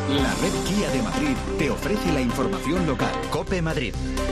La red Kia de Madrid te ofrece la información local. COPE Madrid.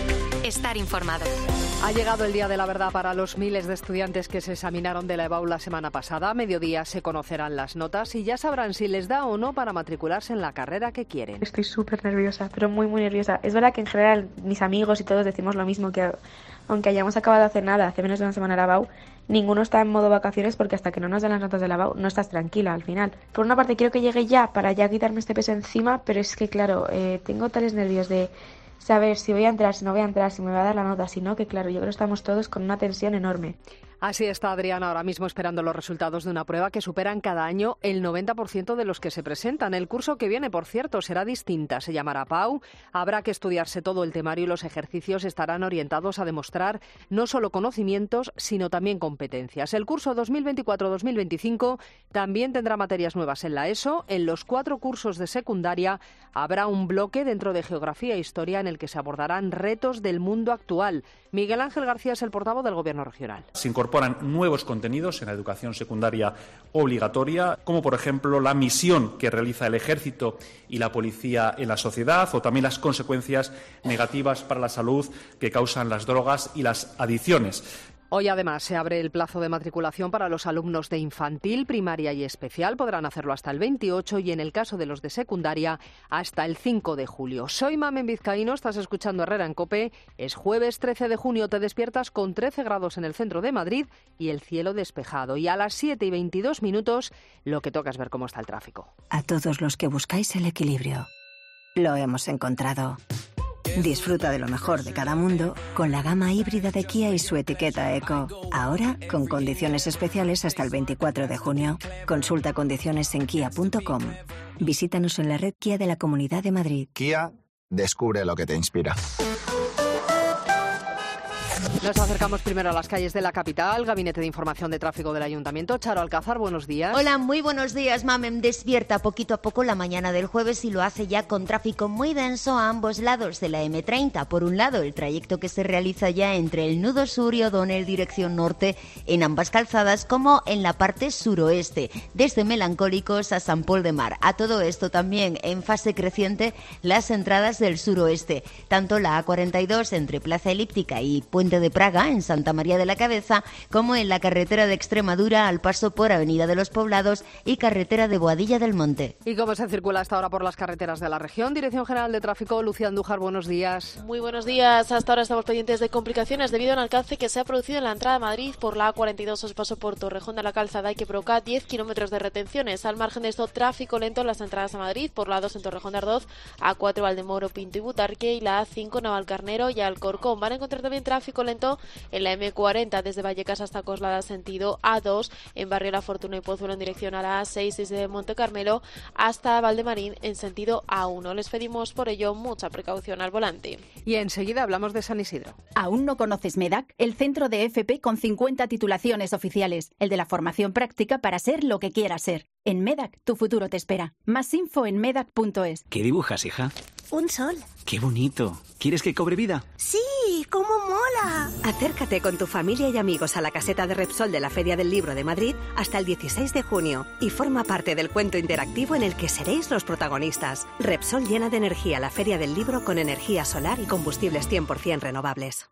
Estar informado. Ha llegado el día de la verdad para los miles de estudiantes que se examinaron de la EBAU la semana pasada. A mediodía se conocerán las notas y ya sabrán si les da o no para matricularse en la carrera que quieren. Estoy súper nerviosa, pero muy nerviosa. Es verdad que en general mis amigos y todos decimos lo mismo, que aunque hayamos acabado hace menos de una semana la EBAU, ninguno está en modo vacaciones porque hasta que no nos den las notas de la EBAU no estás tranquila al final. Por una parte quiero que llegue ya para ya quitarme este peso encima, pero es que claro, tengo tales nervios de saber si voy a entrar, si no voy a entrar, si me va a dar la nota, si no, que claro, yo creo que estamos todos con una tensión enorme. Así está Adriana ahora mismo esperando los resultados de una prueba que superan cada año el 90% de los que se presentan. El curso que viene, por cierto, será distinta. Se llamará PAU. Habrá que estudiarse todo el temario y los ejercicios estarán orientados a demostrar no solo conocimientos, sino también competencias. El curso 2024-2025 también tendrá materias nuevas en la ESO. En los 4 cursos de secundaria habrá un bloque dentro de Geografía e Historia en el que se abordarán retos del mundo actual. Miguel Ángel García es el portavoz del Gobierno regional. Se incorporan nuevos contenidos en la educación secundaria obligatoria, como por ejemplo la misión que realiza el Ejército y la Policía en la sociedad, o también las consecuencias negativas para la salud que causan las drogas y las adicciones. Hoy, además, se abre el plazo de matriculación para los alumnos de infantil, primaria y especial. Podrán hacerlo hasta el 28 y, en el caso de los de secundaria, hasta el 5 de julio. Soy Mamen Vizcaíno, estás escuchando Herrera en COPE. Es jueves 13 de junio, te despiertas con 13 grados en el centro de Madrid y el cielo despejado. Y a las 7:22, lo que toca es ver cómo está el tráfico. A todos los que buscáis el equilibrio, lo hemos encontrado. Disfruta de lo mejor de cada mundo con la gama híbrida de Kia y su etiqueta Eco. Ahora, con condiciones especiales hasta el 24 de junio. Consulta condiciones en kia.com. Visítanos en la red Kia de la Comunidad de Madrid. Kia, descubre lo que te inspira. Nos acercamos primero a las calles de la capital. Gabinete de Información de Tráfico del Ayuntamiento. Charo Alcázar, buenos días. Hola, muy buenos días, Mamen. Despierta poquito a poco la mañana del jueves y lo hace ya con tráfico muy denso a ambos lados de la M30. Por un lado, el trayecto que se realiza ya entre el nudo sur y O'Donnell dirección norte en ambas calzadas, como en la parte suroeste, desde Melancólicos a San Pol de Mar. A todo esto también en fase creciente las entradas del suroeste, tanto la A42 entre Plaza Elíptica y Puente de Praga, en Santa María de la Cabeza, como en la carretera de Extremadura al paso por Avenida de los Poblados y carretera de Boadilla del Monte. ¿Y cómo se circula hasta ahora por las carreteras de la región? Dirección General de Tráfico, Lucía Andújar, buenos días. Muy buenos días. Hasta ahora estamos pendientes de complicaciones debido a un alcance que se ha producido en la entrada a Madrid por la A42 a su paso por Torrejón de la Calzada y que provoca 10 kilómetros de retenciones. Al margen de esto, tráfico lento en las entradas a Madrid por la A2 en Torrejón de Ardoz, A4 Valdemoro, Pinto y Butarque y la A5 Navalcarnero y Alcorcón. Van a encontrar también tráfico lento en la M40 desde Vallecas hasta Coslada sentido A2, en Barrio La Fortuna y Pozuelo en dirección a la A6 desde Monte Carmelo hasta Valdemarín en sentido A1. Les pedimos por ello mucha precaución al volante. Y enseguida hablamos de San Isidro. ¿Aún no conoces MEDAC? El centro de FP con 50 titulaciones oficiales, el de la formación práctica para ser lo que quieras ser. En MEDAC, tu futuro te espera. Más info en medac.es. ¿Qué dibujas, hija? Un sol. ¡Qué bonito! ¿Quieres que cobre vida? ¡Sí! ¡Cómo mola! Acércate con tu familia y amigos a la caseta de Repsol de la Feria del Libro de Madrid hasta el 16 de junio y forma parte del cuento interactivo en el que seréis los protagonistas. Repsol llena de energía la Feria del Libro con energía solar y combustibles 100% renovables.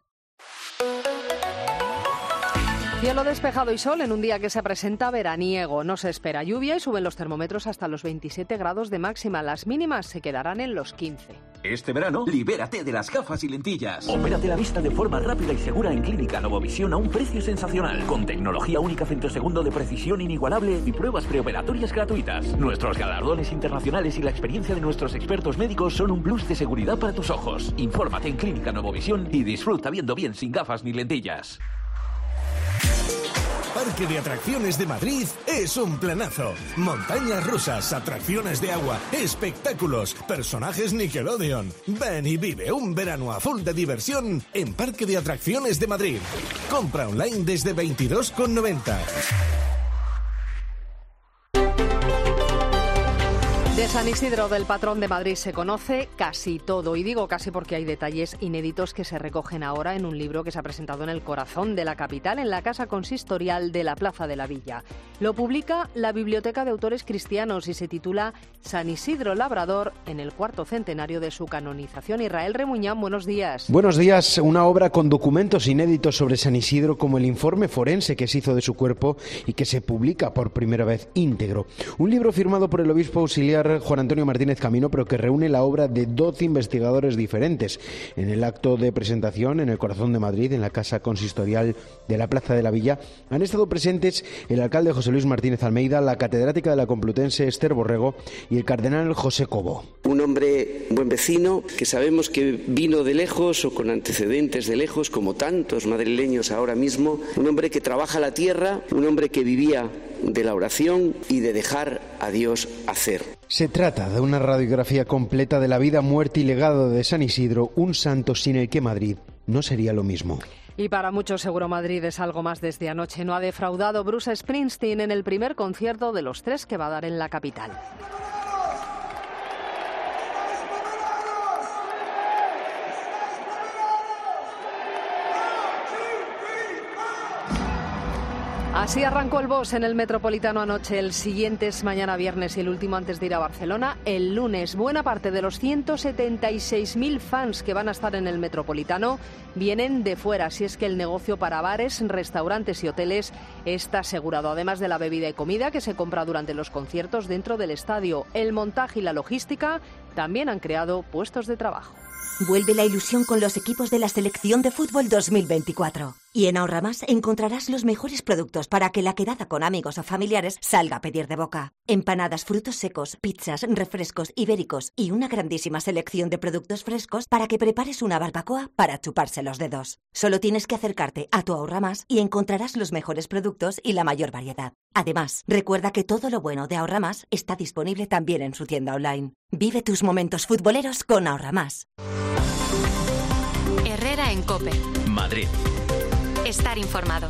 Cielo despejado y sol en un día que se presenta veraniego. No se espera lluvia y suben los termómetros hasta los 27 grados de máxima. Las mínimas se quedarán en los 15. Este verano, libérate de las gafas y lentillas. Opérate la vista de forma rápida y segura en Clínica Novovisión a un precio sensacional. Con tecnología única femtosegundo de precisión inigualable y pruebas preoperatorias gratuitas. Nuestros galardones internacionales y la experiencia de nuestros expertos médicos son un plus de seguridad para tus ojos. Infórmate en Clínica Novovisión y disfruta viendo bien sin gafas ni lentillas. Parque de Atracciones de Madrid es un planazo. Montañas rusas, atracciones de agua, espectáculos, personajes Nickelodeon. Ven y vive un verano a full de diversión en Parque de Atracciones de Madrid. Compra online desde 22,90. De San Isidro, del patrón de Madrid, se conoce casi todo. Y digo casi porque hay detalles inéditos que se recogen ahora en un libro que se ha presentado en el corazón de la capital, en la Casa Consistorial de la Plaza de la Villa. Lo publica la Biblioteca de Autores Cristianos y se titula San Isidro Labrador en el 4º centenario de su canonización. Israel Remuñán, buenos días. Buenos días. Una obra con documentos inéditos sobre San Isidro, como el informe forense que se hizo de su cuerpo y que se publica por primera vez íntegro. Un libro firmado por el obispo auxiliar Juan Antonio Martínez Camino, pero que reúne la obra de 12 investigadores diferentes. En el acto de presentación en el corazón de Madrid, en la Casa Consistorial de la Plaza de la Villa, han estado presentes el alcalde José Luis Martínez Almeida, la catedrática de la Complutense Esther Borrego y el cardenal José Cobo. Un hombre buen vecino que sabemos que vino de lejos o con antecedentes de lejos, como tantos madrileños ahora mismo. Un hombre que trabaja la tierra, un hombre que vivía de la oración y de dejar a Dios hacer. Se trata de una radiografía completa de la vida, muerte y legado de San Isidro, un santo sin el que Madrid no sería lo mismo. Y para muchos seguro Madrid es algo más desde anoche. No ha defraudado Bruce Springsteen en el primer concierto de los 3 que va a dar en la capital. Así arrancó el Boss en el Metropolitano anoche. El siguiente es mañana viernes y el último antes de ir a Barcelona el lunes. Buena parte de los 176.000 fans que van a estar en el Metropolitano vienen de fuera, así es que el negocio para bares, restaurantes y hoteles está asegurado, además de la bebida y comida que se compra durante los conciertos dentro del estadio. El montaje y la logística también han creado puestos de trabajo. Vuelve la ilusión con los equipos de la Selección de Fútbol 2024. Y en Ahorramás encontrarás los mejores productos para que la quedada con amigos o familiares salga a pedir de boca. Empanadas, frutos secos, pizzas, refrescos, ibéricos y una grandísima selección de productos frescos para que prepares una barbacoa para chuparse los dedos. Solo tienes que acercarte a tu Ahorramás y encontrarás los mejores productos y la mayor variedad. Además, recuerda que todo lo bueno de Ahorramás está disponible también en su tienda online. Vive tus momentos futboleros con Ahorramás. Herrera en COPE. Madrid. Estar informado.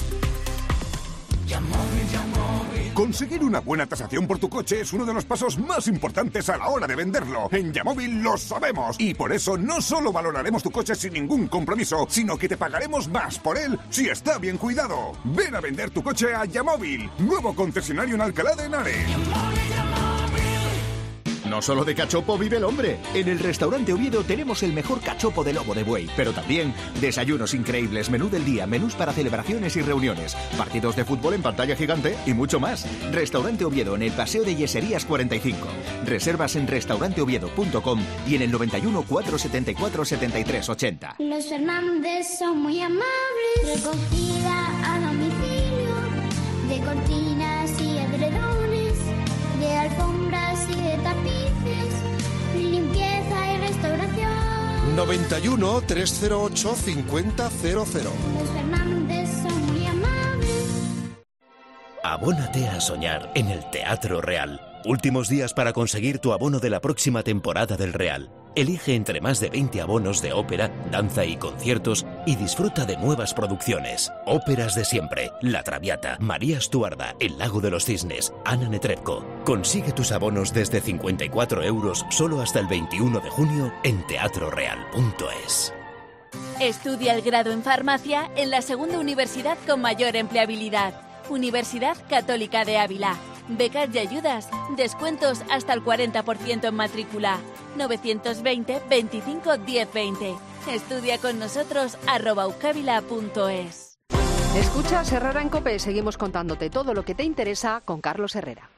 Conseguir una buena tasación por tu coche es uno de los pasos más importantes a la hora de venderlo. En Yamóvil lo sabemos y por eso no solo valoraremos tu coche sin ningún compromiso, sino que te pagaremos más por él si está bien cuidado. Ven a vender tu coche a Yamóvil, nuevo concesionario en Alcalá de Henares. No solo de cachopo vive el hombre. En el restaurante Oviedo tenemos el mejor cachopo de lomo de buey, pero también desayunos increíbles, menú del día, menús para celebraciones y reuniones, partidos de fútbol en pantalla gigante y mucho más. Restaurante Oviedo en el Paseo de Yeserías 45. Reservas en restauranteoviedo.com y en el 91 474 73 80. Los Fernández son muy amables. Recogida a domicilio de cortinas y edredones, de alfombras y de tapices, limpieza y restauración. 91 308 5000. Los Fernández son muy amables. Abónate a soñar en el Teatro Real. Últimos días para conseguir tu abono de la próxima temporada del Real. Elige entre más de 20 abonos de ópera, danza y conciertos y disfruta de nuevas producciones. Óperas de siempre, La Traviata, María Estuarda, El Lago de los Cisnes, Ana Netrebko. Consigue tus abonos desde 54 € solo hasta el 21 de junio en teatroreal.es. Estudia el grado en farmacia en la segunda universidad con mayor empleabilidad. Universidad Católica de Ávila. Becas y ayudas. Descuentos hasta el 40% en matrícula. 920 25 10 20. Estudia con nosotros @ucavila.es. Escuchas Herrera en COPE. Seguimos contándote todo lo que te interesa con Carlos Herrera.